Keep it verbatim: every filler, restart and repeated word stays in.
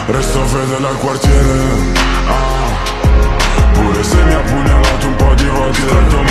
resto fedele al quartiere, ah. Pure se mi ha pugnalato un po' di volte da